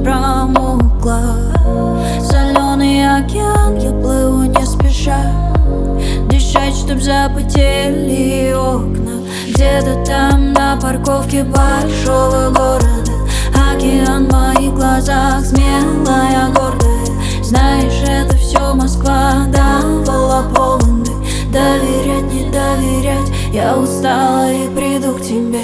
промокла. Соленый океан, я плыву не спеша, дышать, чтоб запотели окна. Где-то там на парковке большого города океан в моих глазах, смелая, гордая. Знаешь, это все Москва давала поводы. Доверять, не доверять, я устала и приду к тебе.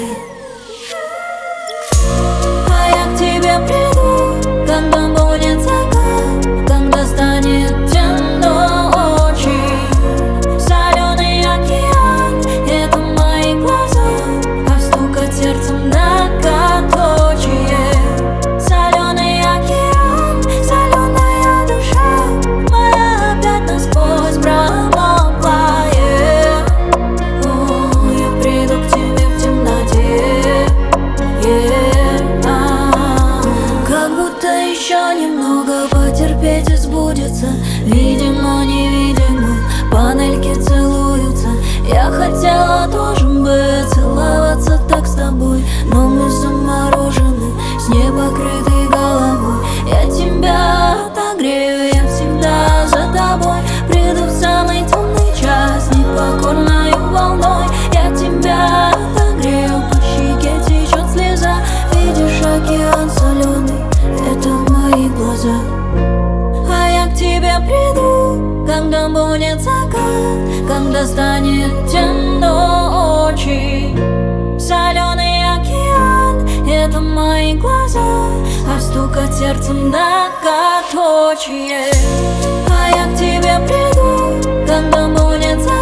А я к тебе приду, когда будет закат, когда станет темно очень. Соленый океан, это мои глаза, а стукать сердцем многоточие. Соленый океан, соленая душа моя опять насквозь промокла. Я приду к тебе в темноте. Как будто еще немного потерпеть и сбудется. Видимо, невидимо, панельки целуются. Я хотела тоже бы целоваться так с тобой, но мы заморожены, с непокрытой головой. Я тебя отогрею, я всегда за тобой. Приду в самый темный час, непокорною волной. Я тебя отогрею, по щеке течет слеза. Видишь, океан соленый, это мои глаза. А я к тебе приду, когда будет закат, когда станет темно очень. Соленый океан, это мои глаза, а стукать сердцем многоточие. А я к тебе приду, когда будет закат.